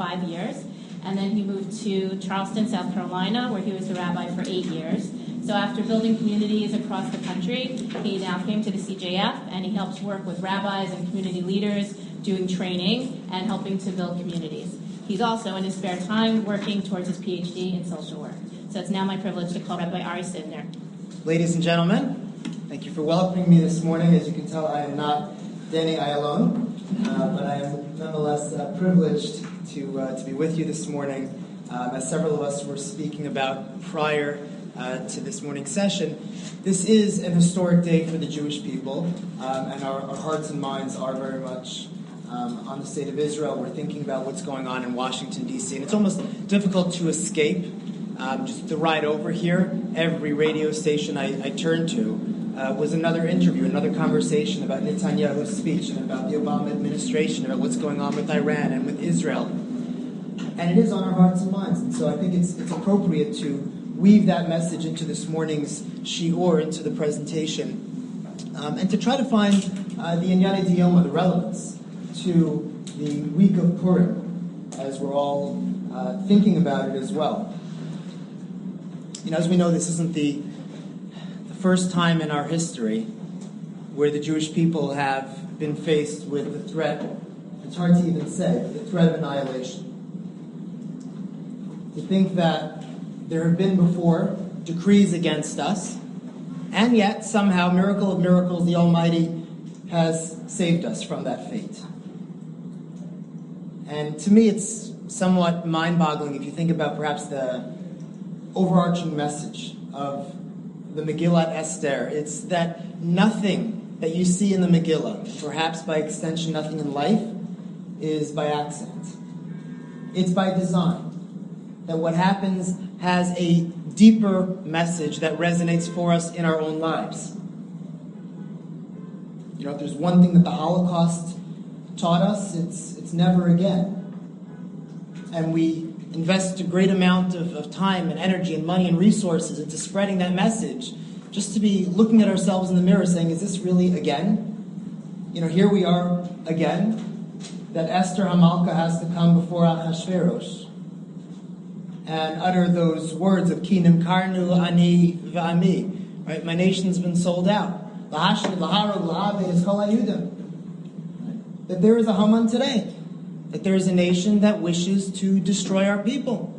5 years. And then he moved to Charleston, South Carolina, where he was the rabbi for 8 years. So after building communities across the country, he now came to the CJF, and he helps work with rabbis and community leaders, doing training and helping to build communities. He's also, in his spare time, working towards his PhD in social work. So it's now my privilege to call Rabbi Ari Sidner. Ladies and gentlemen, thank you for welcoming me this morning. As you can tell, I am not Danny Ayalon, but I am nonetheless privileged to be with you this morning. As several of us were speaking about prior to this morning's session, this is an historic day for the Jewish people, and our hearts and minds are very much on the state of Israel. We're thinking about what's going on in Washington, D.C., and it's almost difficult to escape. Just the ride over here, every radio station I turned to was another interview, another conversation about Netanyahu's speech and about the Obama administration, about what's going on with Iran and with Israel. And it is on our hearts and minds. And so I think it's appropriate to weave that message into this morning's shiur, into the presentation, and to try to find the Inyane Diyoma, the relevance to the week of Purim, as we're all thinking about it as well. You know, as we know, this isn't the first time in our history where the Jewish people have been faced with the threat, it's hard to even say, the threat of annihilation. To think that there have been before decrees against us, and yet somehow, miracle of miracles, the Almighty has saved us from that fate. And to me, it's somewhat mind-boggling if you think about perhaps the overarching message of the Megillat Esther. It's that nothing that you see in the Megillah, perhaps by extension nothing in life, is by accident. It's by design. That what happens has a deeper message that resonates for us in our own lives. You know, if there's one thing that the Holocaust taught us, it's never again. And we invest a great amount of time and energy and money and resources into spreading that message, just to be looking at ourselves in the mirror saying, is this really again? You know, here we are again, that Esther Hamalka has to come before Achashverosh and utter those words of Ki nimkarnu ani v'ami, right? My nation's been sold out. Lahashmid, laharog, lahaved is kol hayudim. That there is a Haman today. That there is a nation that wishes to destroy our people.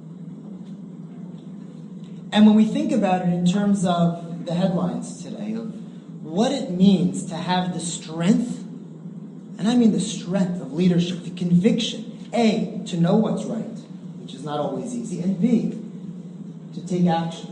And when we think about it in terms of the headlines today, of what it means to have the strength, and I mean the strength of leadership, the conviction, A, to know what's right, which is not always easy, and B, to take action.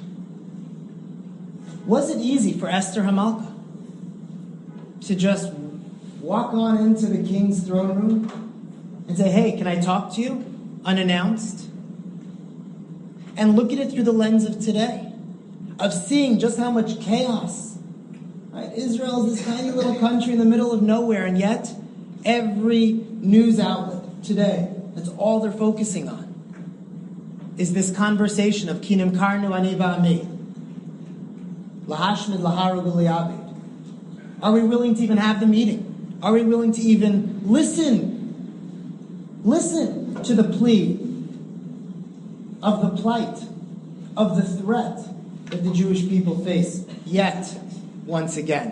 Was it easy for Esther Hamalka to just walk on into the king's throne room and say, hey, can I talk to you? Unannounced. And look at it through the lens of today, of seeing just how much chaos. Right? Israel is this tiny little country in the middle of nowhere, and yet every news outlet today, that's all they're focusing on, is this conversation of Ki nimkarnu ani v'ami. Lahashmid, laharug, li'abed. Are we willing to even have the meeting? Are we willing to even listen to the plea of the plight, of the threat that the Jewish people face yet once again?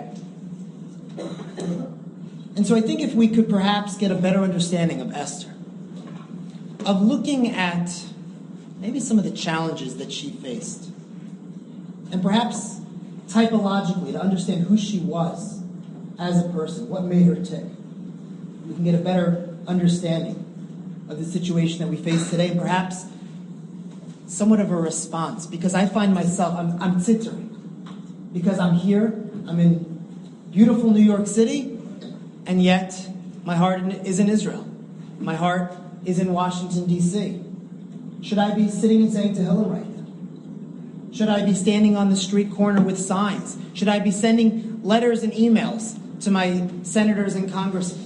And so I think if we could perhaps get a better understanding of Esther, of looking at maybe some of the challenges that she faced, and perhaps typologically to understand who she was as a person, what made her tick, we can get a better understanding of the situation that we face today, and perhaps somewhat of a response, because I find myself, I'm tittering, because I'm here, I'm in beautiful New York City, and yet my heart is in Israel. My heart is in Washington, D.C. Should I be sitting and saying Tehillim right now? Should I be standing on the street corner with signs? Should I be sending letters and emails to my senators and congressmen?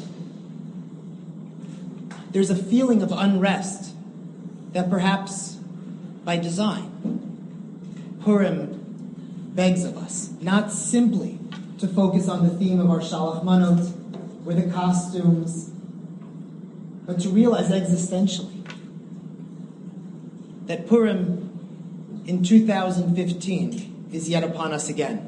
There's a feeling of unrest that perhaps by design, Purim begs of us not simply to focus on the theme of our Shalach Manot, where the costumes but to realize existentially that Purim in 2015 is yet upon us again.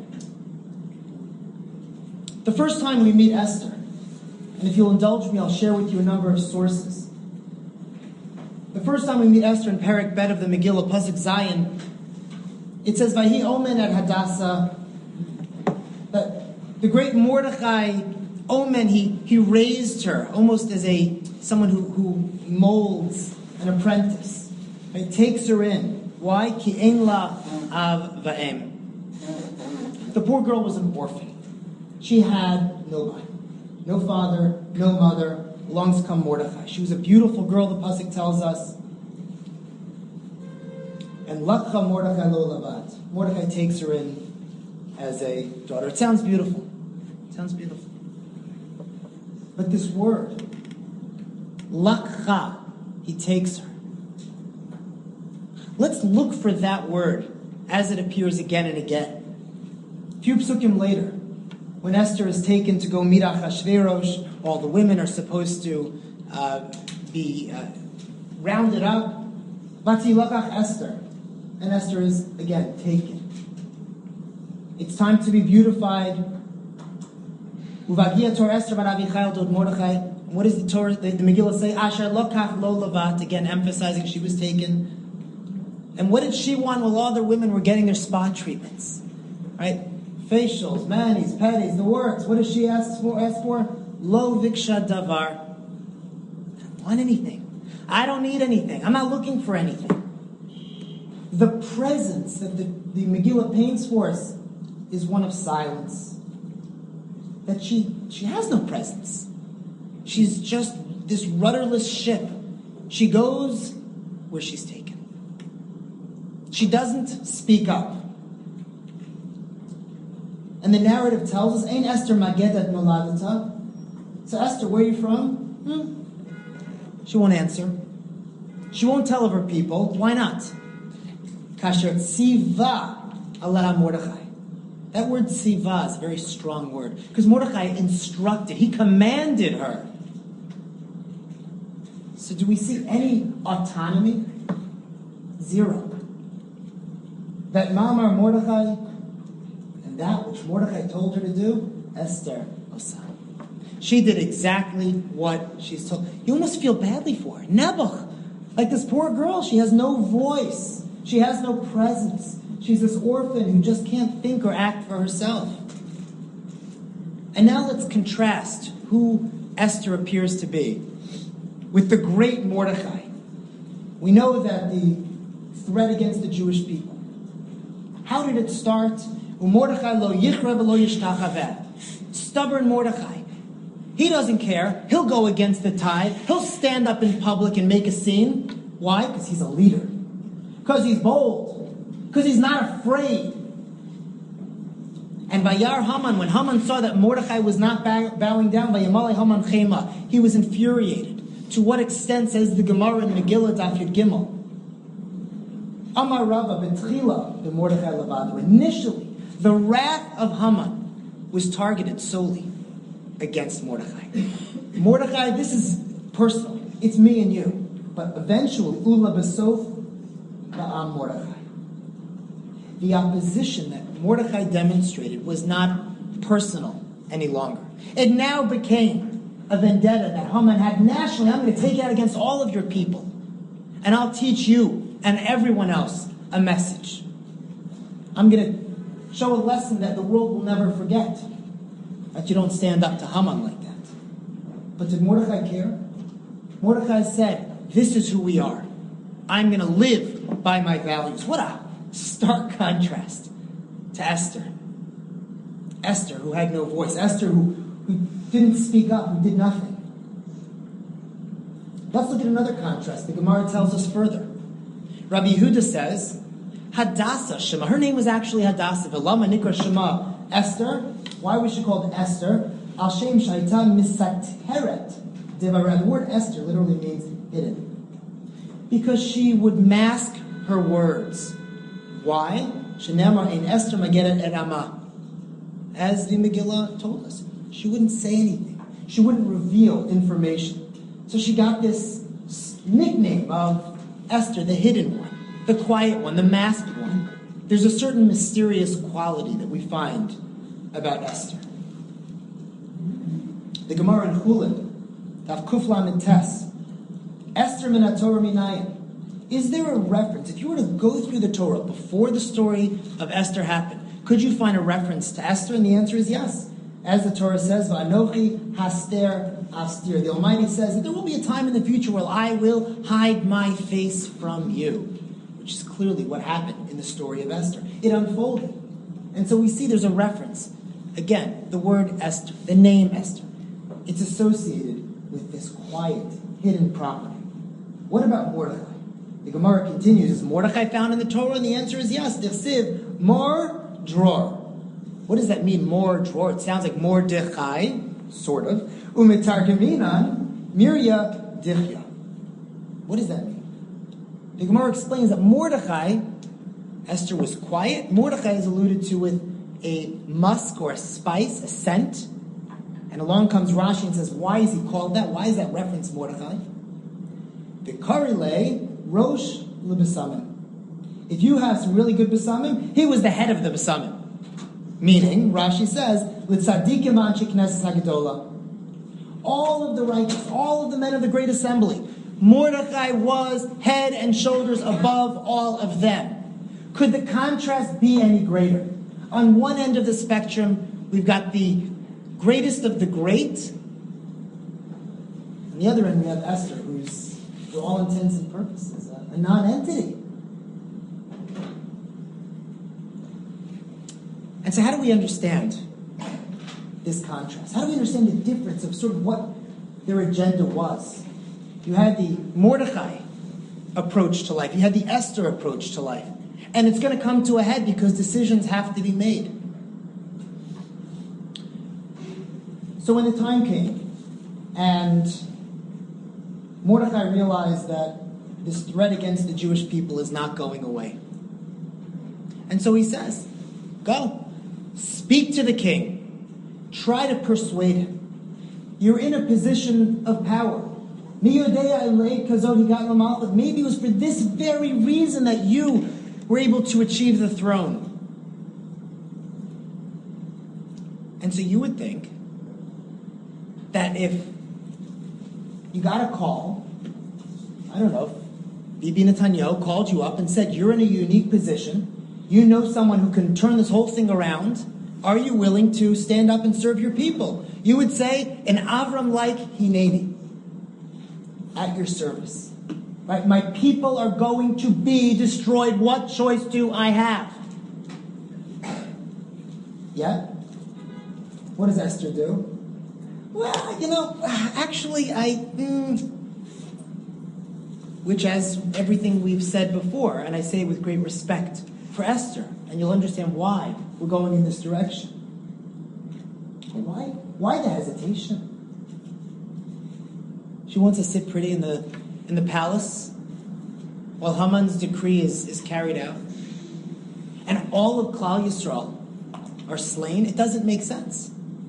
The first time we meet Esther, and if you'll indulge me, I'll share with you a number of sources. The first time we meet Esther in Perek Bet of the Megillah, Pasuk Zayin, it says, Vahi Omen at Hadassah, that the great Mordechai, Omen, he raised her almost as someone who molds an apprentice. He takes her in. Why? Ki ein la av va'em. The poor girl was an orphan. She had nobody. No father, no mother. Along come Mordechai. She was a beautiful girl, the Pasuk tells us. And Lakcha Mordechai lo lavat. Mordechai takes her in as a daughter. It sounds beautiful. But this word, Lakcha, he takes her. Let's look for that word as it appears again and again. A few psukim later, when Esther is taken to go meet Achashverosh, all the women are supposed to be rounded up. Vati lakach Esther. And Esther is, again, taken. It's time to be beautified. Uvagia Tor Esther bar Avichail dod Mordechai. What does the Torah, the Megillah say? Asher lokach lo lavat. Again, emphasizing she was taken. And what did she want while all the women were getting their spa treatments? Right? Facials, manis, pedis, the works. What does she ask for? Lo viksha davar. I don't want anything. I don't need anything. I'm not looking for anything. The presence that the Megillah paints for us is one of silence. That she has no presence. She's just this rudderless ship. She goes where she's taken. She doesn't speak up. And the narrative tells us, Ein Esther magedat moladata. So Esther, where are you from? She won't answer. She won't tell of her people. Why not? Kasher tziva ala Mordechai. That word tziva is a very strong word. Because Mordechai instructed, he commanded her. So do we see any autonomy? Zero. That Ma'amar Mordechai, and that which Mordechai told her to do, Esther osa. She did exactly what she's told. You almost feel badly for her. Nebuch, like this poor girl, she has no voice. She has no presence. She's this orphan who just can't think or act for herself. And now let's contrast who Esther appears to be with the great Mordechai. We know that the threat against the Jewish people. How did it start? Mordechai lo yichra v'lo yishtachaveh. Stubborn Mordechai. He doesn't care. He'll go against the tide. He'll stand up in public and make a scene. Why? Because he's a leader. Because he's bold. Because he's not afraid. And Vayar Haman, when Haman saw that Mordechai was not bowing down, Vayamalei Haman chema, he was infuriated. To what extent, says the Gemara in Megillah Daf Yud Gimel, Amar Rava betchila the Mordechai Levadra. Initially, the wrath of Haman was targeted solely against Mordechai. Mordechai, this is personal. It's me and you. But eventually, Ula Besof Ba'am Mordechai. The opposition that Mordechai demonstrated was not personal any longer. It now became a vendetta that Haman had nationally. I'm going to take it out against all of your people. And I'll teach you and everyone else a message. I'm going to show a lesson that the world will never forget. That you don't stand up to Haman like that. But did Mordechai care? Mordechai said, this is who we are. I'm going to live by my values. What a stark contrast to Esther. Esther, who had no voice. Esther, who didn't speak up, who did nothing. Let's look at another contrast. The Gemara tells us further. Rabbi Yehuda says, Hadassah Shema. Her name was actually Hadassah. V'lama nikra Shema Esther. Why was she called Esther? Al Shem Shaita Misateret Devarah. The word Esther literally means hidden. Because she would mask her words. Why? Shenamar ein Esther mageret et Amah. As the Megillah told us, she wouldn't say anything. She wouldn't reveal information. So she got this nickname of Esther, the hidden one, the quiet one, the masked one. There's a certain mysterious quality that we find about Esther. The Gemara in Chulin, Daf Kuf Lamed Tes, Esther min HaTorah minayin. Is there a reference, if you were to go through the Torah before the story of Esther happened, could you find a reference to Esther? And the answer is yes. As the Torah says, V'anochi haster astir. The Almighty says that there will be a time in the future where I will hide my face from you, which is clearly what happened in the story of Esther. It unfolded. And so we see there's a reference. Again, the word Esther, the name Esther. It's associated with this quiet, hidden property. What about Mordechai? The Gemara continues, is Mordechai found in the Torah? And the answer is yes. Dichsiv, Mor Dror. What does that mean, Mor Dror? It sounds like Mordechai, sort of. Umitargeminan, Mirya Dichya. What does that mean? The Gemara explains that Mordechai, Esther was quiet. Mordechai is alluded to with a musk or a spice, a scent. And along comes Rashi and says, why is he called that? Why is that reference Mordechai? The Karile Rosh L'Besamim. If you have some really good Besamim, he was the head of the Besamim. Meaning, Rashi says, L'tzadikim anshei Knesset HaGedolah. All of the righteous, all of the men of the great assembly, Mordechai was head and shoulders above all of them. Could the contrast be any greater? On one end of the spectrum, we've got the greatest of the great. On the other end, we have Esther, who's, for all intents and purposes, a non-entity. And so how do we understand this contrast? How do we understand the difference of sort of what their agenda was? You had the Mordechai approach to life. You had the Esther approach to life. And it's going to come to a head because decisions have to be made. So when the time came and Mordechai realized that this threat against the Jewish people is not going away. And so he says, go, speak to the king, try to persuade him. You're in a position of power. Maybe it was for this very reason that you were able to achieve the throne. And so you would think that if you got a call, I don't know, Bibi Netanyahu called you up and said, you're in a unique position, you know someone who can turn this whole thing around, are you willing to stand up and serve your people? You would say, an Avram-like Hineni, at your service. Right? My people are going to be destroyed. What choice do I have? Yet, what does Esther do? Well, actually, which as everything we've said before, and I say with great respect for Esther, and you'll understand why we're going in this direction. Why the hesitation? She wants to sit pretty in the palace while Haman's decree is carried out. And all of Klal Yisrael are slain. It doesn't make sense.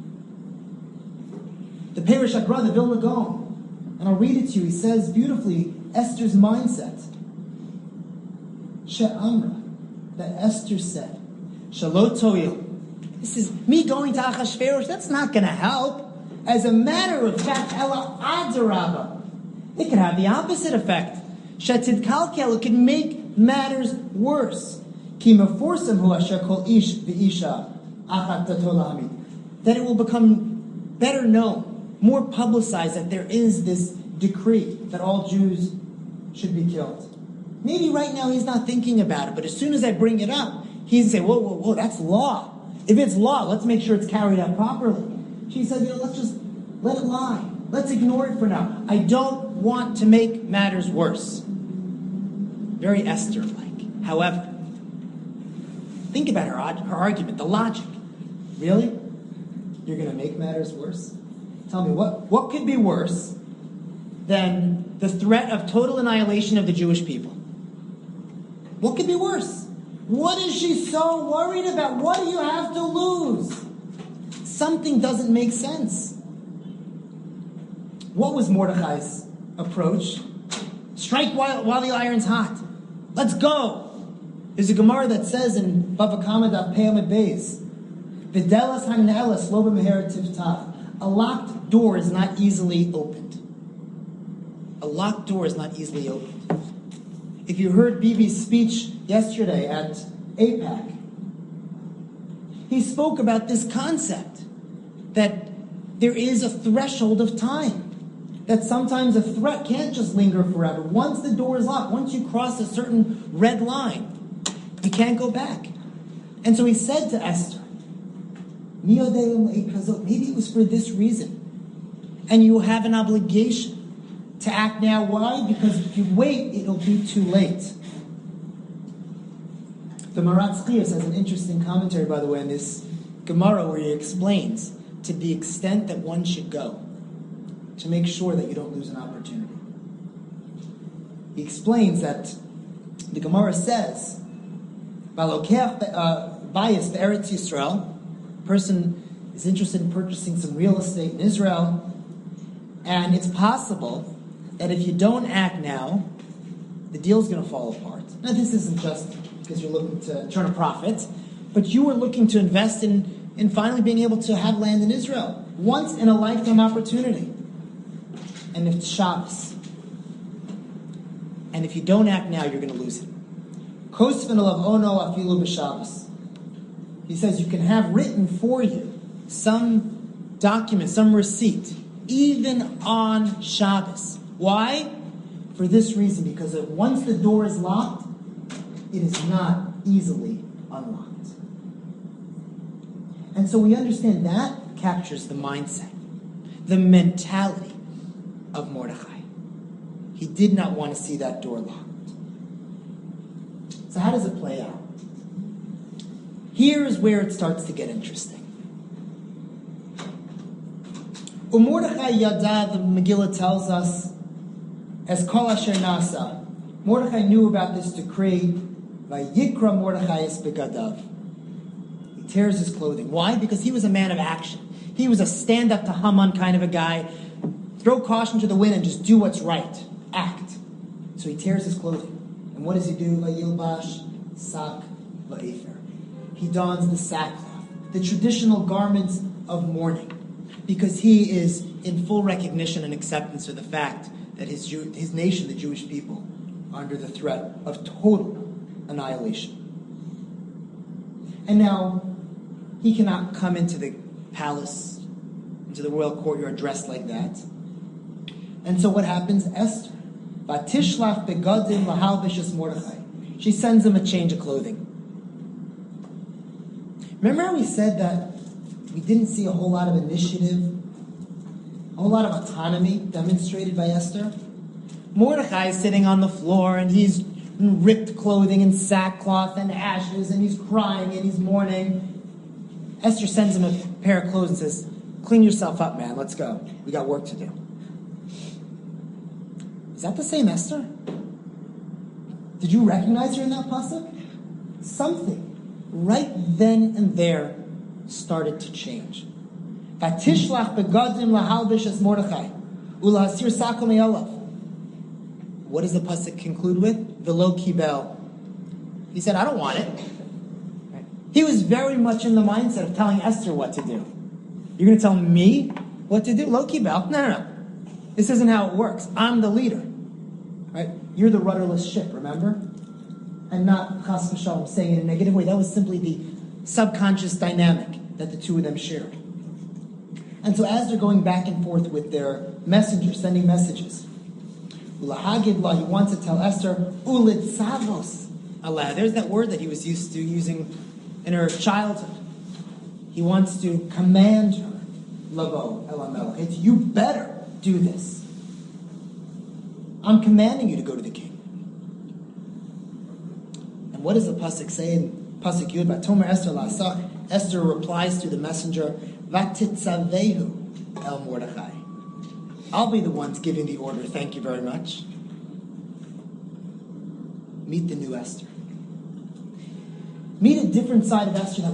The Perish Agra, the Vilna Gaon, and I'll read it to you. He says beautifully Esther's mindset. She'amra, that Esther said, Shalot toil. This is me going to Achashverosh. That's not going to help. As a matter of fact, Ella Adarabba, it could have the opposite effect. Shetid Kalkel, it could make matters worse. Ki meforsam hu asher kol ish v'isha achat tatola hamid. That it will become better known, more publicized that there is this decree that all Jews should be killed. Maybe right now he's not thinking about it, but as soon as I bring it up, he's saying, whoa, that's law. If it's law, let's make sure it's carried out properly. She said, let's just let it lie. Let's ignore it for now. I don't want to make matters worse. Very Esther-like. However, think about her argument, the logic. Really? You're going to make matters worse? Tell me, what could be worse than the threat of total annihilation of the Jewish people? What could be worse? What is she so worried about? What do you have to lose? Something doesn't make sense. What was Mordechai's approach. Strike while the iron's hot. Let's go. There's a Gemara that says in Bava Kama Daf Peyamid Beis, V'delas hane'elas lo b'meher tiftach. A locked door is not easily opened. A locked door is not easily opened. If you heard Bibi's speech yesterday at APAC, he spoke about this concept that there is a threshold of time, that sometimes a threat can't just linger forever. Once the door is locked, once you cross a certain red line, you can't go back. And so he said to Esther, maybe it was for this reason. And you have an obligation to act now. Why? Because if you wait, it'll be too late. The Maratz Chiyos has an interesting commentary, by the way, in this Gemara where he explains to the extent that one should go to make sure that you don't lose an opportunity. He explains that the Gemara says, bias the Eretz Yisrael, person is interested in purchasing some real estate in Israel, and it's possible that if you don't act now, the deal's going to fall apart. Now, this isn't just because you're looking to turn a profit, but you are looking to invest in finally being able to have land in Israel. Once in a lifetime opportunity. And if it's Shabbos. And if you don't act now, you're going to lose it. Kosvin alav ono afilu b'Shabbos. He says you can have written for you some document, some receipt, even on Shabbos. Why? For this reason, because once the door is locked, it is not easily unlocked. And so we understand that captures the mindset, the mentality of Mordechai. He did not want to see that door locked. So how does it play out? Here is where it starts to get interesting. Mordechai Yada, the Megillah tells us, as Kol Asher Nasa, Mordechai knew about this decree, Vayikra Mordechai es begadav. He tears his clothing. Why? Because he was a man of action. He was a stand-up to Haman kind of a guy. Throw caution to the wind and just do what's right. Act. So he tears his clothing. And what does he do? Vayilbash sak va'efer. He dons the sackcloth, the traditional garments of mourning, because he is in full recognition and acceptance of the fact that his nation, the Jewish people, are under the threat of total annihilation. And now, he cannot come into the palace, into the royal courtyard dressed like that. And so what happens? Esther, Vatishlach begadim lahalbishas Mordechai. She sends him a change of clothing. Remember how we said that we didn't see a whole lot of initiative, a whole lot of autonomy demonstrated by Esther? Mordechai is sitting on the floor and he's in ripped clothing and sackcloth and ashes and he's crying and he's mourning. Esther sends him a pair of clothes and says, clean yourself up, man, let's go. We got work to do. Is that the same Esther? Did you recognize her in that pasuk? Something right then and there started to change. Vatishlach begadim lahalbish es Mordechai ulahasir sakom me'olav. What does the pasuk conclude with? Velo kibel. He said, I don't want it. Right. He was very much in the mindset of telling Esther what to do. You're going to tell me what to do? Lo kibel? No. This isn't how it works. I'm the leader. Right? You're the rudderless ship, remember? And not chas v'shalom saying in a negative way. That was simply the subconscious dynamic that the two of them shared. And so as they're going back and forth with their messengers, sending messages, Ulahagidlah, he wants to tell Esther, Ulitzavos Allah. There's that word that he was used to using in her childhood. He wants to command her, Lavo Elamela. It's you better do this. I'm commanding you to go to the king. And what does the pasuk say in pasuk Yud? Vatomer Esther la'asach. Esther replies to the messenger, Vatitzavehu el Mordechai. I'll be the ones giving the order. Thank you very much. Meet the new Esther. Meet a different side of Esther that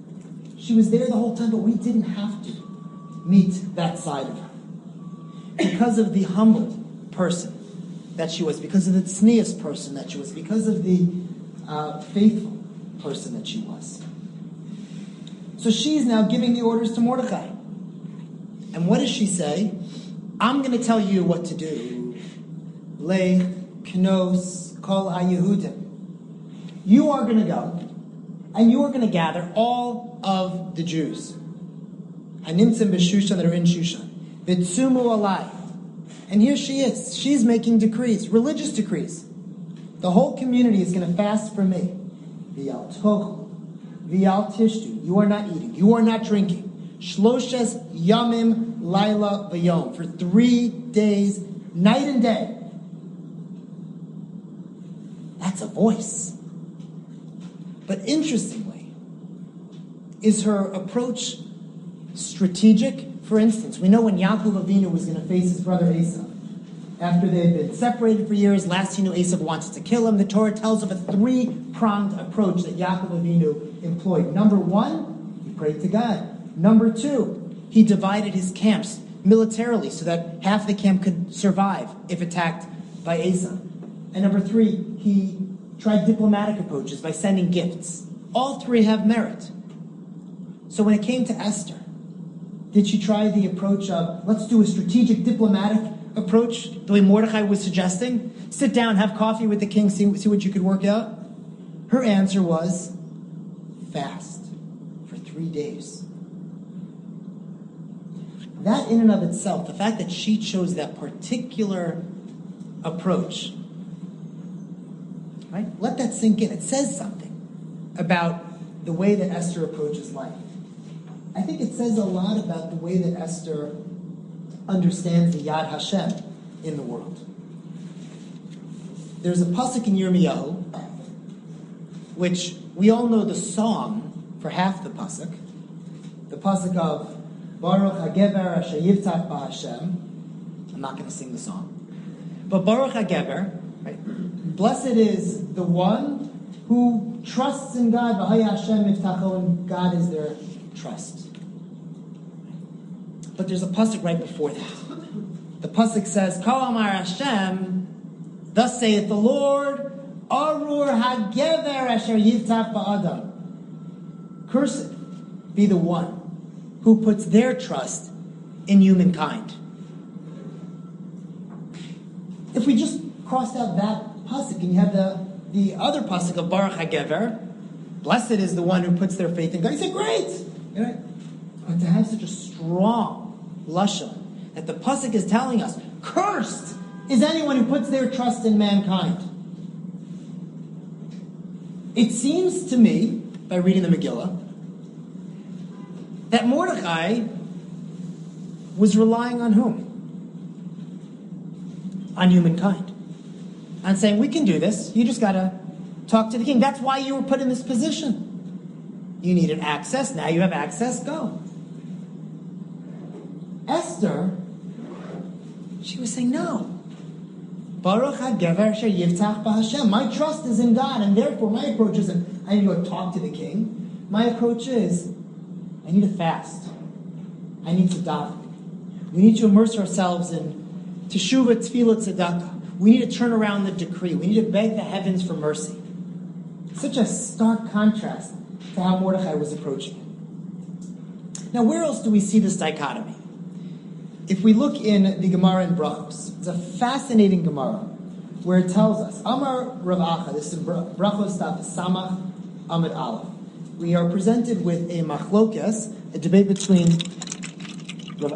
she was there the whole time, but we didn't have to meet that side of her. because of the humble person that she was, because of the tznius person that she was, because of the faithful person that she was. So she's now giving the orders to Mordechai. And what does she say? I'm going to tell you what to do. Le knos kol ha-Yehudim. You are going to go, and you are going to gather all of the Jews. Hanimtzim b'Shushan, that are in Shushan. V'tzumu alai. And here she is. She's making decrees, religious decrees. The whole community is going to fast for me. V'yal tochu, v'yal tishtu. You are not eating. You are not drinking. Shloshes yamim laila v'yom. For 3 days, night and day. That's a voice. But interestingly, is her approach strategic? For instance, we know when Yaakov Avinu was going to face his brother Esav, after they had been separated for years, last he knew Esav wanted to kill him. The Torah tells of a 3-pronged approach that Yaakov Avinu employed. Number 1, he prayed to God. Number 2, he divided his camps militarily so that half the camp could survive if attacked by Esav. And number 3, he tried diplomatic approaches by sending gifts. All 3 have merit. So when it came to Esther, did she try the approach of, let's do a strategic diplomatic approach, the way Mordechai was suggesting? Sit down, have coffee with the king, see what you could work out? Her answer was, fast for 3 days. That in and of itself, the fact that she chose that particular approach, right? Let that sink in. It says something about the way that Esther approaches life. I think it says a lot about the way that Esther understands the Yad Hashem in the world. There's a pasuk in Yirmiyahu, which we all know the song for half the pasuk of Baruch HaGever Asher Yivtach BaHashem. I'm not going to sing the song. But Baruch HaGever, right? Blessed is the one who trusts in God, V'haya Hashem Yivtacho, and God is their trust. But there's a pasuk right before that. The pasuk says, Kol Amar Hashem, thus saith the Lord, Arur HaGever Asher Yivtach BaAdam. Cursed be the one who puts their trust in humankind. If we just crossed out that pasuk and you have the other pasuk of Baruch HaGever, blessed is the one who puts their faith in God, you say, great! Right? But to have such a strong lashon that the pasuk is telling us, cursed is anyone who puts their trust in mankind. It seems to me, by reading the Megillah, that Mordechai was relying on whom? On humankind. On saying, we can do this, you just got to talk to the king. That's why you were put in this position. You needed access, now you have access, go. Esther, she was saying, no. Baruch HaGever Asher Yivtach BaHashem. My trust is in God, and therefore my approach isn't, I need to go talk to the king. My approach is, I need to fast. I need to daven. We need to immerse ourselves in teshuvah, tefillah, tzedakah. We need to turn around the decree. We need to beg the heavens for mercy. Such a stark contrast to how Mordechai was approaching it. Now, where else do we see this dichotomy? If we look in the Gemara in Brachos, it's a fascinating Gemara where it tells us, Amar Rav Acha, this is Brachos Daf Samach Amud Aleph. We are presented with a machlokas, a debate between Rav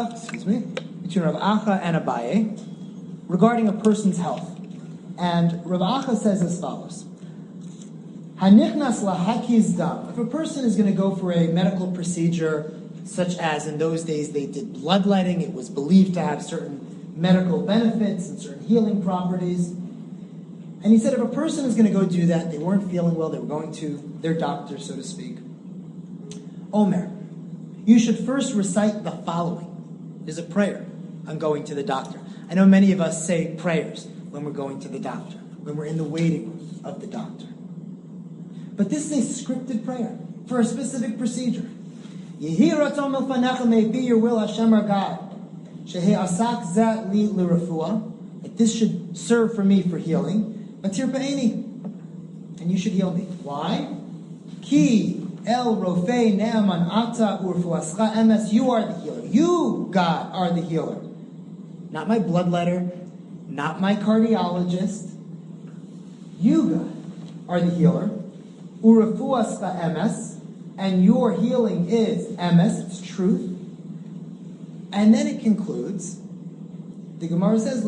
Acha and Abaye regarding a person's health. And Rav Acha says as follows: Hanichnas lahakiz dam. If a person is going to go for a medical procedure, such as in those days they did bloodletting, it was believed to have certain medical benefits and certain healing properties. And he said if a person is going to go do that, they weren't feeling well, they were going to their doctor, so to speak. Omer, you should first recite the following. There's a prayer on going to the doctor. I know many of us say prayers when we're going to the doctor, when we're in the waiting room of the doctor. But this is a scripted prayer for a specific procedure. Yehi ratzon milfanecha, may it be your will, Hashem our God. Shehe asak za li l'refuah, that this should serve for me for healing. Matir pa'eni, and you should heal me. Why? Ki el rofei ne'aman ata urfuascha emes. You are the healer. You, God, are the healer. Not my bloodletter, not my cardiologist. You, God, are the healer. Urfuascha emes, and your healing is emes, it's truth. And then it concludes, the Gemara says,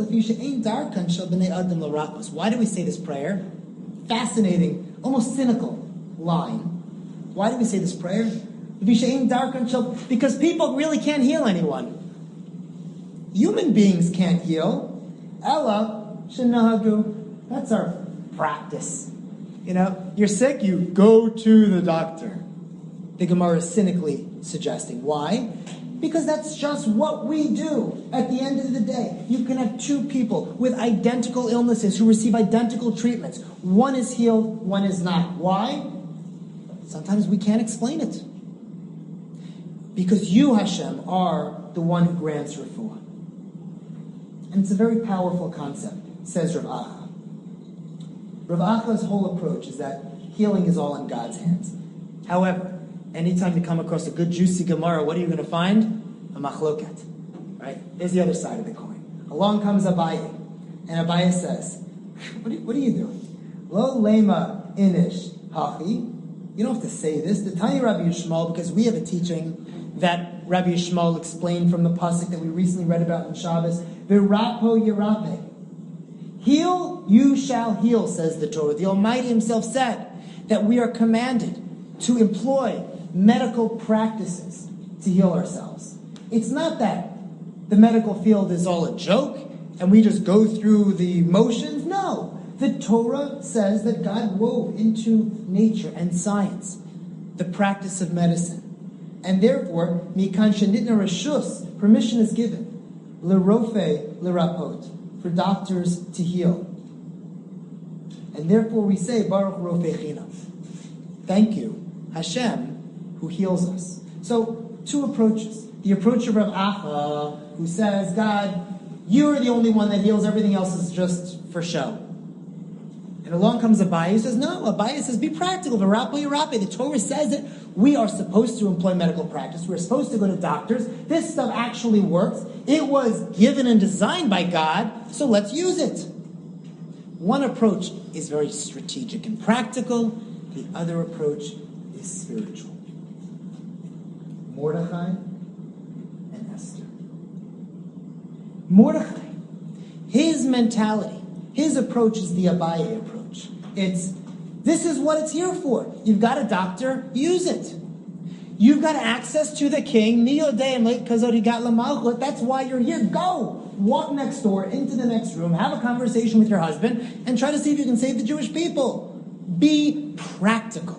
why do we say this prayer? Fascinating, almost cynical line. Why do we say this prayer? Because people really can't heal anyone. Human beings can't heal. Ella shenahagu. That's our practice. You're sick, you go to the doctor. The Gemara is cynically suggesting. Why? Because that's just what we do at the end of the day. You can have two people with identical illnesses who receive identical treatments. One is healed, one is not. Why? Sometimes we can't explain it. Because you, Hashem, are the one who grants refuah. And it's a very powerful concept, says Rav Acha. Rav Acha's whole approach is that healing is all in God's hands. However, anytime you come across a good juicy Gemara, what are you going to find? A machloket. Right? There's the other side of the coin. Along comes Abaye. And Abaye says, what are you doing? Lo lema inish hachi. You don't have to say this. The Tanya Rabbi Yishmael, because we have a teaching that Rabbi Yishmael explained from the pasuk that we recently read about in Shabbos. V'rapo yirape. Heal, you shall heal, says the Torah. The Almighty Himself said that we are commanded to employ medical practices to heal ourselves. It's not that the medical field is all a joke and we just go through the motions. No. The Torah says that God wove into nature and science the practice of medicine. And therefore, mikan shenitna reshus, permission is given, l'rofe l'rapot, for doctors to heal. And therefore we say, Baruch Rofechina. Thank you, Hashem, who heals us. So, two approaches. The approach of Rav Acha, who says, God, you're the only one that heals, everything else is just for show. And along comes Abaye, who says, no, Abaye says, be practical, v'rapo yirape. The Torah says that we are supposed to employ medical practice. We're supposed to go to doctors. This stuff actually works. It was given and designed by God, so let's use it. One approach is very strategic and practical. The other approach is spiritual. Mordechai and Esther. Mordechai, his mentality, his approach is the Abaye approach. This is what it's here for. You've got a doctor, use it. You've got access to the king. That's why you're here. Go. Walk next door into the next room, have a conversation with your husband, and try to see if you can save the Jewish people. Be practical.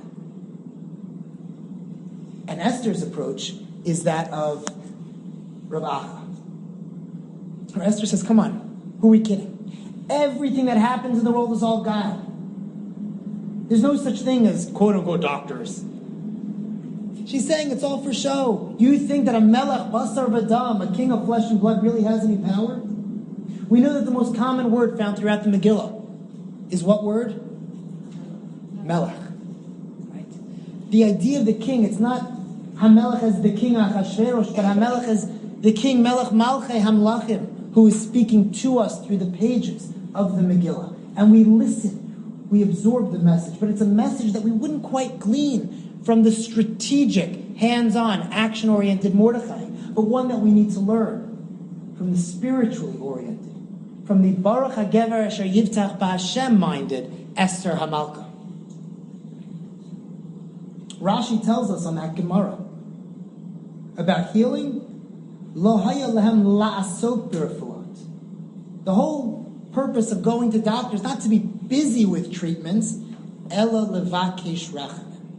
And Esther's approach is that of Rav Acha. Esther says, come on, who are we kidding? Everything that happens in the world is all God. There's no such thing as quote-unquote doctors. She's saying it's all for show. You think that a melech, basar v'dam, a king of flesh and blood, really has any power? We know that the most common word found throughout the Megillah is what word? Melech. Right? The idea of the king, it's not Hamelech as the king Achashverosh, but Hamelech as the king Melech Malchei Hamlachim, who is speaking to us through the pages of the Megillah. And we listen. We absorb the message. But it's a message that we wouldn't quite glean from the strategic, hands-on, action-oriented Mordechai, but one that we need to learn from the spiritually oriented, from the Baruch HaGever Asher Yivtach B'Hashem-minded Esther Hamalka. Rashi tells us on that Gemara about healing, Lo haya lehem la'asok b'refuat. The whole purpose of going to doctors, not to be busy with treatments, ela levakesh rachamim,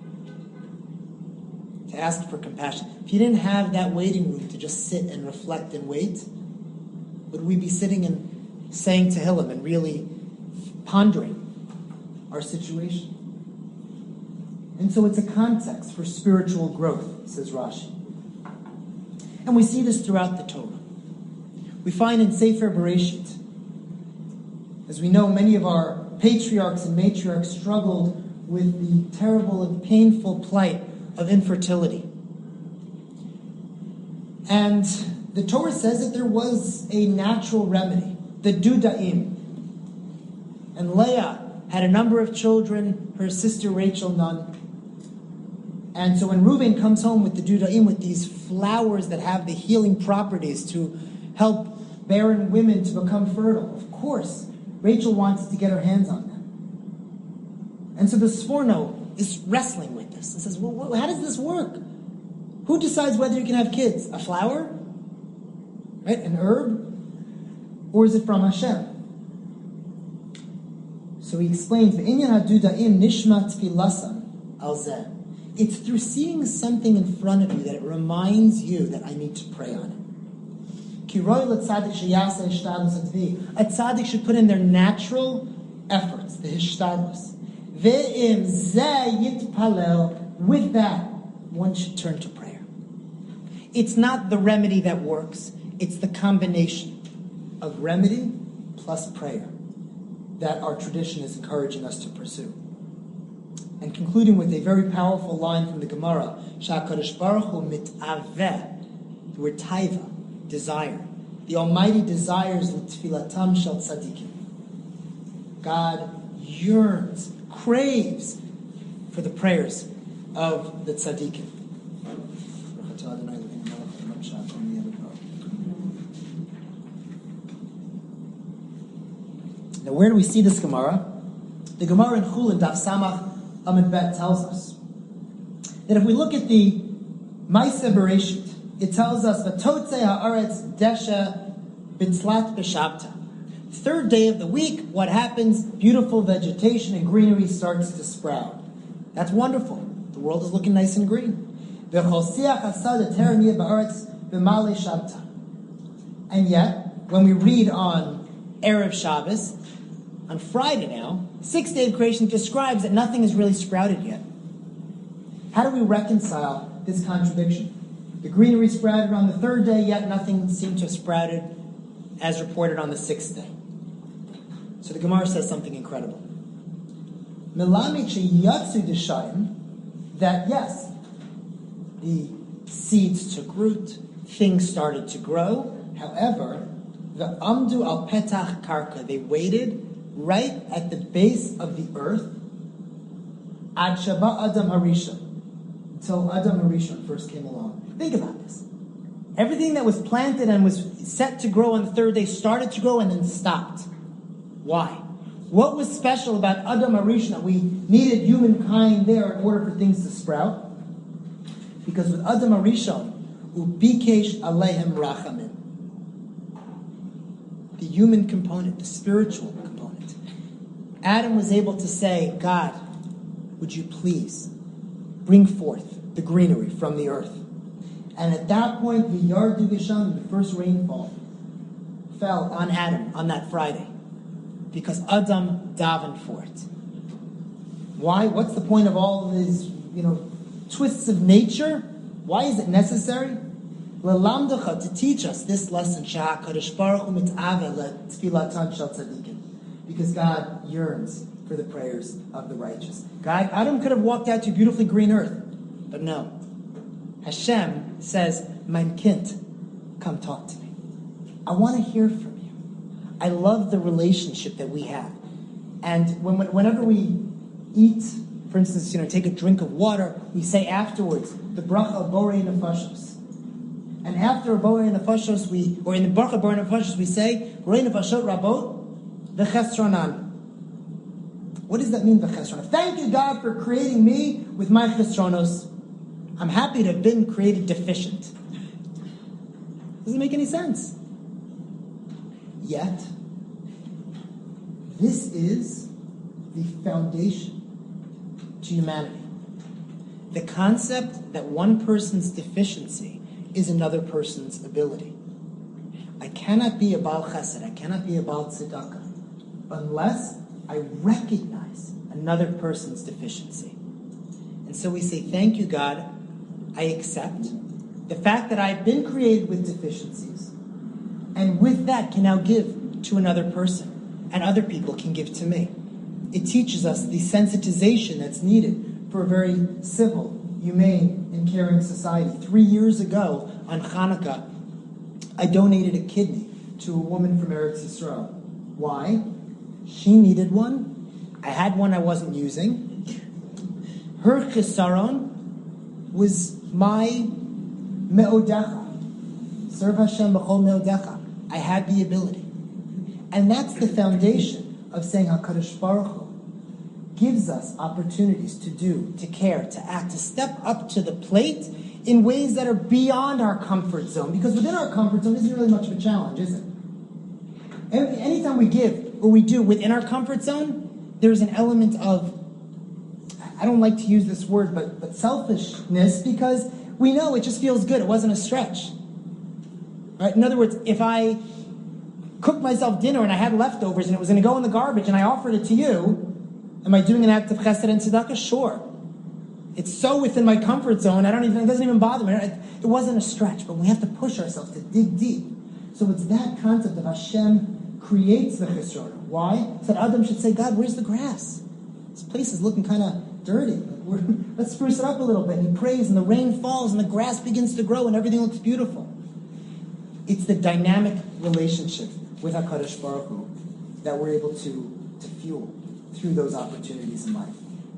to ask for compassion. If you didn't have that waiting room to just sit and reflect and wait, would we be sitting and saying Tehillim and really pondering our situation? And so it's a context for spiritual growth, says Rashi. And we see this throughout the Torah. we find in Sefer Bereshit. As we know, many of our patriarchs and matriarchs struggled with the terrible and painful plight of infertility. And the Torah says that there was a natural remedy, the Dudaim. And Leah had a number of children, her sister Rachel none. And so when Reuben comes home with the Dudaim, with these flowers that have the healing properties to help barren women to become fertile, of course, Rachel wants to get her hands on them. And so the Sforno is wrestling with this and says, well, how does this work? Who decides whether you can have kids? A flower? Right? An herb? Or is it from Hashem? So he explains, it's through seeing something in front of you that it reminds you that I need to pray on it. A tzaddik should put in their natural efforts, the hishtadlus. With that, one should turn to prayer. It's not the remedy that works, it's the combination of remedy plus prayer that our tradition is encouraging us to pursue. And concluding with a very powerful line from the Gemara, Sha'akadosh Baruch Hu mit'aveh, the word taiva, desire. The Almighty desires l'tfilatam shel tzadikim. God yearns, craves for the prayers of the tzadikim. Now, where do we see this Gemara? The Gemara in Chulin, Daf Samach Amud Bet, tells us that if we look at the Ma'aseh Bereshit, it tells us V'totzei ha'aretz desha b'tzlat b'shabta. Third day of the week, what happens? Beautiful vegetation and greenery starts to sprout. That's wonderful. The world is looking nice and green. V'chol hasad eterem ba'aretz b'malei shabta. And yet, when we read on Erev Shabbos, on Friday now, 6th day of creation describes that nothing has really sprouted yet. How do we reconcile this contradiction? The greenery sprouted on the 3rd day, yet nothing seemed to have sprouted as reported on the 6th day. So the Gemara says something incredible. That yes, the seeds took root, things started to grow. However, the amdu al petach karka, they waited right at the base of the earth, ad shaba Adam Harishon, until Adam Harishon first came along. Think about this. Everything that was planted and was set to grow on the 3rd day started to grow and then stopped. Why? What was special about Adam Harishon that we needed humankind there in order for things to sprout? Because with Adam Harishon, ubikesh alehem rachamin, the human component, the spiritual component, Adam was able to say, God, would you please bring forth the greenery from the earth? And at that point, the Yardu Gisham, the first rainfall, fell on Adam on that Friday because Adam davened for it. Why? What's the point of all of these, twists of nature? Why is it necessary? L'lamdacha, to teach us this lesson, Sha'akadosh Baruch Hu mit'aveh le'tfilatan shel tzadikim. Because God yearns for the prayers of the righteous. God, Adam could have walked out to beautifully green earth, but no. Hashem says, "Mein Kind, come talk to me. I want to hear from you. I love the relationship that we have." And whenever we eat, for instance, take a drink of water, we say afterwards the bracha of borei nefashos. And after borei nefashos, in the bracha of borei nefashos, we say borei nefashot rabot v'chesronan. What does that mean, v'chesronan? Thank you, God, for creating me with my chesronos. I'm happy to have been created deficient. Doesn't make any sense. Yet, this is the foundation to humanity. The concept that one person's deficiency is another person's ability. I cannot be a Baal Chesed, I cannot be a Baal Tzedakah, unless I recognize another person's deficiency. And so we say, thank you, God, I accept the fact that I've been created with deficiencies, and with that can now give to another person, and other people can give to me. It teaches us the sensitization that's needed for a very civil, humane, and caring society. 3 years ago on Hanukkah, I donated a kidney to a woman from Eretz Yisrael. Why? She needed one. I had one I wasn't using. Her chisaron was my me'odecha. Serve Hashem b'chol me'odecha. I had the ability. And that's the foundation of saying HaKadosh Baruch Hu gives us opportunities to do, to care, to act, to step up to the plate in ways that are beyond our comfort zone. Because within our comfort zone isn't really much of a challenge, is it? Anytime we give or we do within our comfort zone, there's an element of, I don't like to use this word, but selfishness, because we know it just feels good. It wasn't a stretch. Right? In other words, if I cooked myself dinner and I had leftovers and it was going to go in the garbage and I offered it to you, am I doing an act of chesed and tzedakah? Sure. It's so within my comfort zone, it doesn't even bother me. It wasn't a stretch, but we have to push ourselves to dig deep. So it's that concept of Hashem creates the chisron. Why? So that Adam should say, God, where's the grass? This place is looking kind of dirty. Let's spruce it up a little bit. And he prays, and the rain falls, and the grass begins to grow, and everything looks beautiful. It's the dynamic relationship with HaKadosh Baruch Hu that we're able to fuel through those opportunities in life.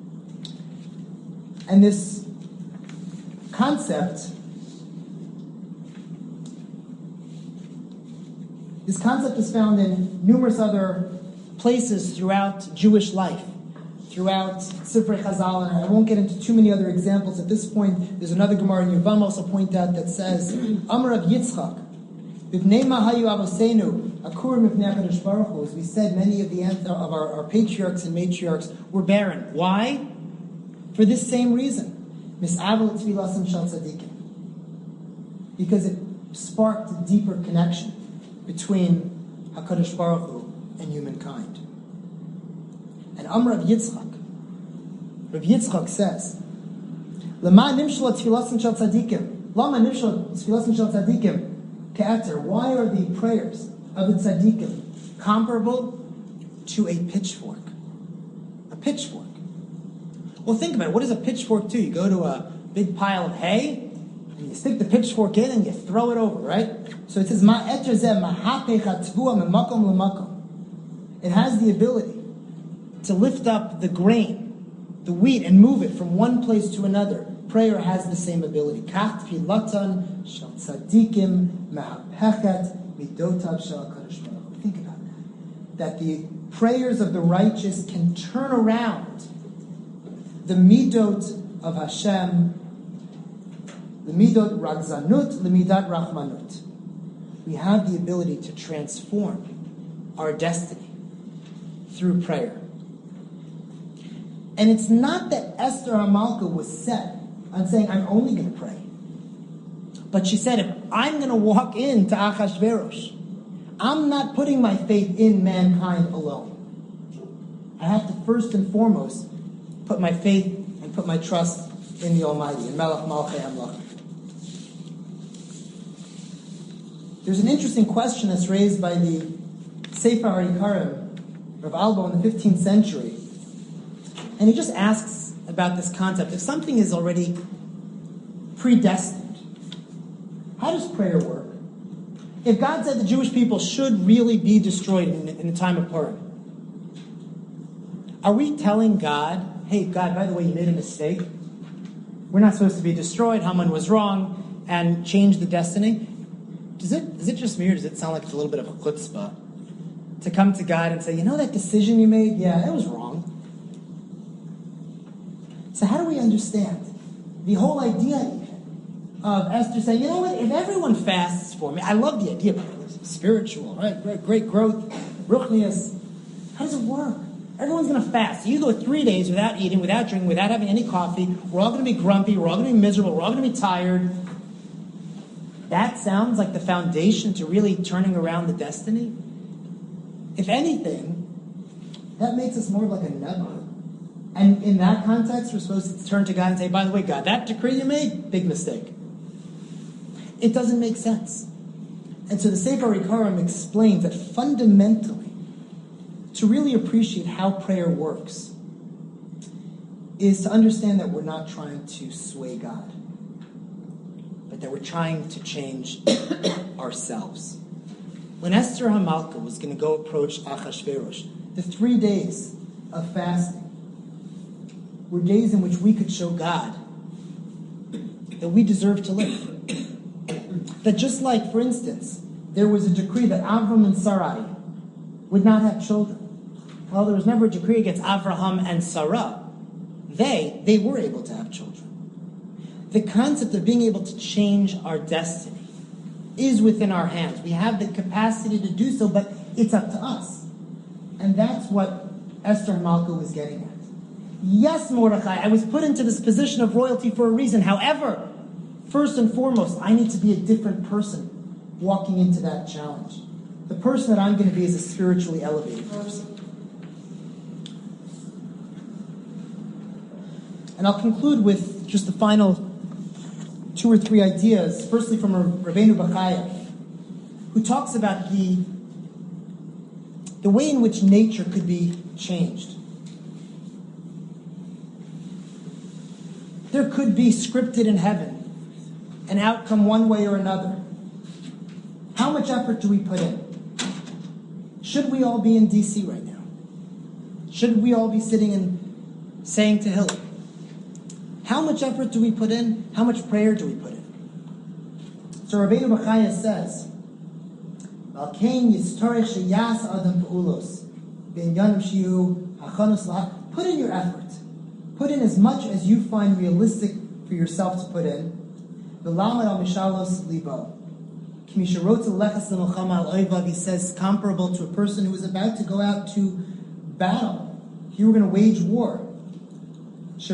And this concept is found in numerous other places throughout Jewish life, throughout Sifrei Chazal, and I won't get into too many other examples at this point. There's another Gemara in Yevamos I'll point out that says, Amar of Yitzchak, B'nei Mahayu Avosenu, Akurim B'nei HaKadosh Baruch Hu, as we said, many of our patriarchs and matriarchs were barren. Why? For this same reason. Mis'avel Tfilasim Shal Tzadikim. Because it sparked a deeper connection between HaKadosh Baruch Hu and humankind. And Amr of Yitzchak, Rav Yitzchak says, Lama nimshal tfilasim shel tzadikim. Lama nimshal tfilasim shel tzadikim ke'eter. Why are the prayers of the tzadikim comparable to a pitchfork? A pitchfork. Well, think about it. What does a pitchfork do? You go to a big pile of hay, and you stick the pitchfork in, and you throw it over, right? So it says, Ma'eter zeh mahapecha tvua memakom lemakom. It has the ability to lift up the grain, the wheat, and move it from one place to another. Prayer has the same ability. Kach tfilatan shel tzadikim mahapechet midotav shel HaKadosh Baruch Hu. Think about that. That the prayers of the righteous can turn around the midot of Hashem, the midot ragzanut, the midat rachmanut. We have the ability to transform our destiny through prayer. And it's not that Esther HaMalka was set on saying, I'm only going to pray. But she said, if I'm going to walk into Achashverosh, I'm not putting my faith in mankind alone. I have to first and foremost put my faith and put my trust in the Almighty, in Melech Malchei Hamlach. There's an interesting question that's raised by the Sefer HaIkarim, Rav Albo in the 15th century. And he just asks about this concept. If something is already predestined, how does prayer work? If God said the Jewish people should really be destroyed in the time of Purim, are we telling God, hey, God, by the way, you made a mistake. We're not supposed to be destroyed. Haman was wrong, and change the destiny? Is it just me, or does it sound like it's a little bit of a chutzpah to come to God and say, you know that decision you made? Yeah, it was wrong. So how do we understand the whole idea of Esther saying, you know what, if everyone fasts for me, I love the idea of spiritual, right? Great growth, ruchnius. How does it work? Everyone's going to fast. So you go 3 days without eating, without drinking, without having any coffee. We're all going to be grumpy. We're all going to be miserable. We're all going to be tired. That sounds like the foundation to really turning around the destiny. If anything, that makes us more like a never. And in that context, we're supposed to turn to God and say, by the way, God, that decree you made, big mistake. It doesn't make sense. And so the Sefer Ikarim explains that fundamentally, to really appreciate how prayer works, is to understand that we're not trying to sway God, but that we're trying to change ourselves. When Esther Hamalka was going to go approach Achashverosh, the 3 days of fasting were days in which we could show God that we deserve to live. That just like, for instance, there was a decree that Avram and Sarai would not have children. Well, there was never a decree against Avraham and Sarah. They were able to have children. The concept of being able to change our destiny is within our hands. We have the capacity to do so, but it's up to us. And that's what Esther Hamalka was getting at. Yes, Mordechai, I was put into this position of royalty for a reason. However, first and foremost, I need to be a different person walking into that challenge. The person that I'm going to be is a spiritually elevated person. And I'll conclude with just the final 2 or 3 ideas. Firstly, from Rabbeinu Bachaya, who talks about the way in which nature could be changed. There could be scripted in heaven an outcome one way or another. How much effort do we put in? Should we all be in D.C. right now? Should we all be sitting and saying to Hillary? How much effort do we put in? How much prayer do we put in? So Rabbeinu Bachaya says, put in your effort. Put in as much as you find realistic for yourself to put in. He says, comparable to a person who is about to go out to battle. If you were going to wage war. Do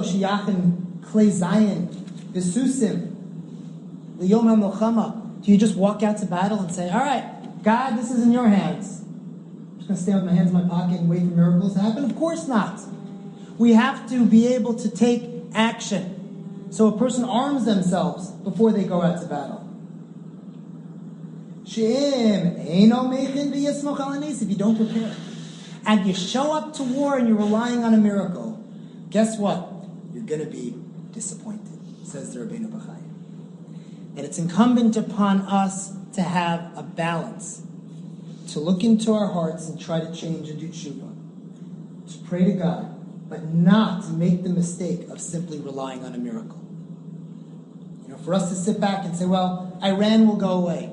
you just walk out to battle and say, all right, God, this is in your hands. I'm just going to stand with my hands in my pocket and wait for miracles to happen? Of course not. We have to be able to take action. So a person arms themselves before they go out to battle. If you don't prepare and you show up to war and you're relying on a miracle, guess what? You're going to be disappointed, says the Rabbeinu Bachaya. And it's incumbent upon us to have a balance, to look into our hearts and try to change and do tshuva, to pray to God, but not to make the mistake of simply relying on a miracle. For us to sit back and say, well, Iran will go away,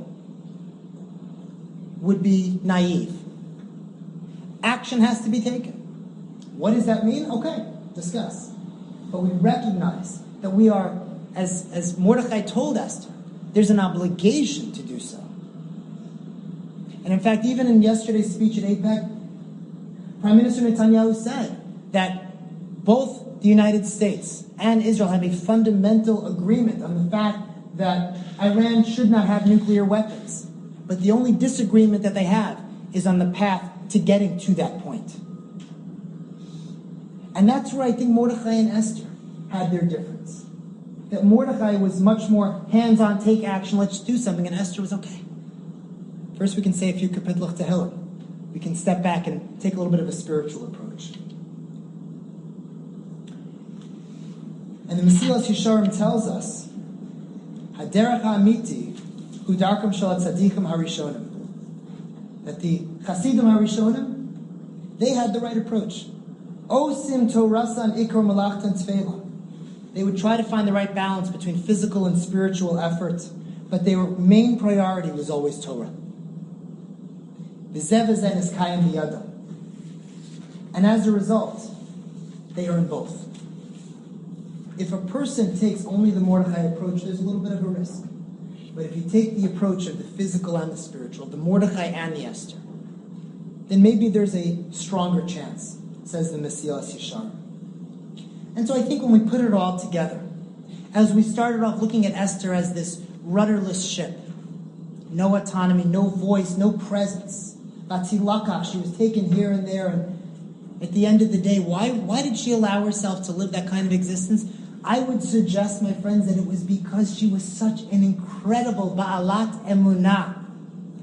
would be naive. Action has to be taken. What does that mean? Okay, discuss. But we recognize that we are, as Mordechai told Esther, there's an obligation to do so. And in fact, even in yesterday's speech at AIPAC, Prime Minister Netanyahu said that both the United States and Israel have a fundamental agreement on the fact that Iran should not have nuclear weapons. But the only disagreement that they have is on the path to getting to that point. And that's where I think Mordechai and Esther had their difference. That Mordechai was much more hands-on, take action, let's do something, and Esther was okay. First we can say a few kapitluch tehillim. We can step back and take a little bit of a spiritual approach. And the Mesilas Yesharim tells us, Haderech ha'amiti hu darkam shel tzadikim harishonim. That the Chasidim harishonim, they had the right approach. Osim torasan ikor malachtan tefela. They would try to find the right balance between physical and spiritual effort, but their main priority was always Torah. V'zev v'zen is kayim biyadam. And as a result, they earn both. If a person takes only the Mordechai approach, there's a little bit of a risk. But if you take the approach of the physical and the spiritual, the Mordechai and the Esther, then maybe there's a stronger chance, says the Mesilas Yesharim. And so I think when we put it all together, as we started off looking at Esther as this rudderless ship, no autonomy, no voice, no presence, Batzilakach, she was taken here and there, and at the end of the day, why did she allow herself to live that kind of existence? I would suggest, my friends, that it was because she was such an incredible Ba'alat Emunah,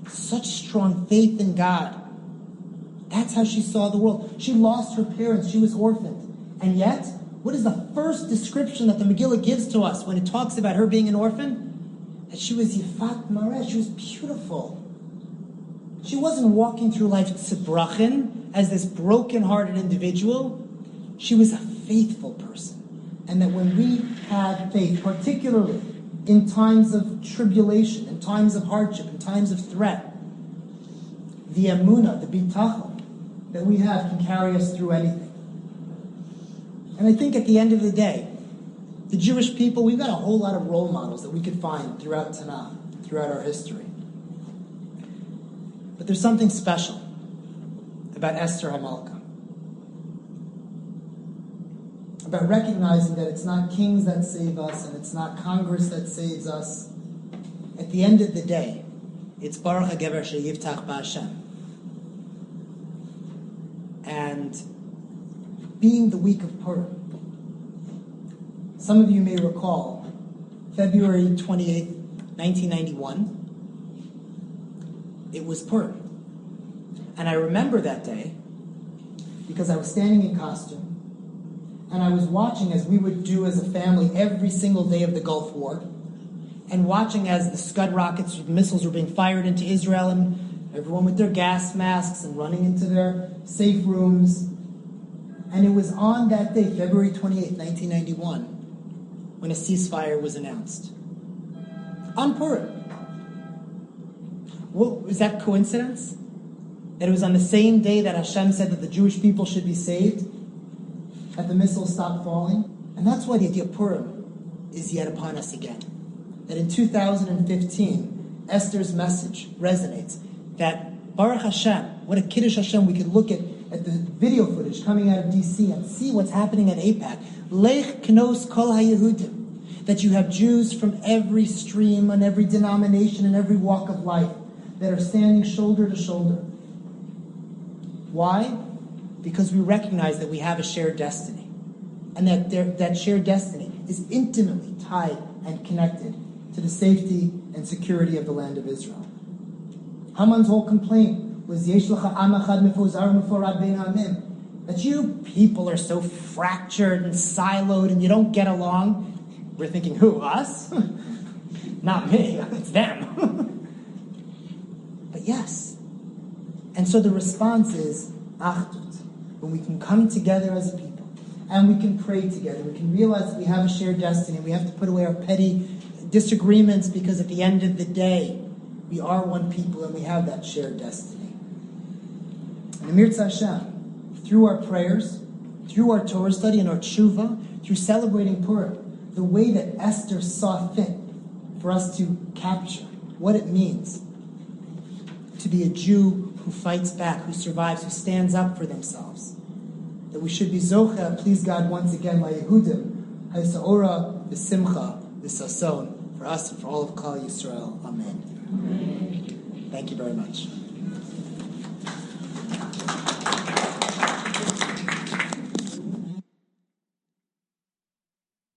such strong faith in God. That's how she saw the world. She lost her parents. She was orphaned. And yet, what is the first description that the Megillah gives to us when it talks about her being an orphan? That she was Yifat Mareh. She was beautiful. She wasn't walking through life tzibrachin as this broken-hearted individual. She was a faithful person. And that when we have faith, particularly in times of tribulation, in times of hardship, in times of threat, the emunah, the bitachon that we have can carry us through anything. And I think at the end of the day, the Jewish people, we've got a whole lot of role models that we could find throughout Tanakh, throughout our history. But there's something special about Esther HaMalka. About recognizing that it's not kings that save us and it's not Congress that saves us. At the end of the day, it's Baruch HaGever Sheyiftach Ba'Hashem. And being the week of Purim, some of you may recall February 28th, 1991, it was Purim. And I remember that day because I was standing in costume and I was watching, as we would do as a family every single day of the Gulf War, and watching as the Scud rockets, missiles were being fired into Israel, and everyone with their gas masks and running into their safe rooms. And it was on that day, February 28th, 1991, when a ceasefire was announced. On Purim. Well, is that coincidence? That it was on the same day that Hashem said that the Jewish people should be saved? That the missiles stopped falling? And that's why the idea of Purim is yet upon us again. That in 2015, Esther's message resonates. That Baruch Hashem, what a Kiddush Hashem, we could look at the video footage coming out of DC and see what's happening at AIPAC. Lech Knos Kol HaYehudim. That you have Jews from every stream and every denomination and every walk of life that are standing shoulder to shoulder. Why? Because we recognize that we have a shared destiny. And that shared destiny is intimately tied and connected to the safety and security of the land of Israel. Haman's whole complaint was that you people are so fractured and siloed and you don't get along. We're thinking, who, us? Not me, it's them. But yes. And so the response is achdut, when we can come together as a people and we can pray together. We can realize that we have a shared destiny. We have to put away our petty disagreements because at the end of the day, we are one people and we have that shared destiny. And Amir Hashem, through our prayers, through our Torah study and our tshuva, through celebrating Purim, the way that Esther saw fit for us to capture what it means to be a Jew who fights back, who survives, who stands up for themselves. That we should be zocha, please God, once again, la Yehudim, ha'isa'ora, v'simcha, v'sason, for us and for all of Klal Yisrael. Amen. Thank you very much.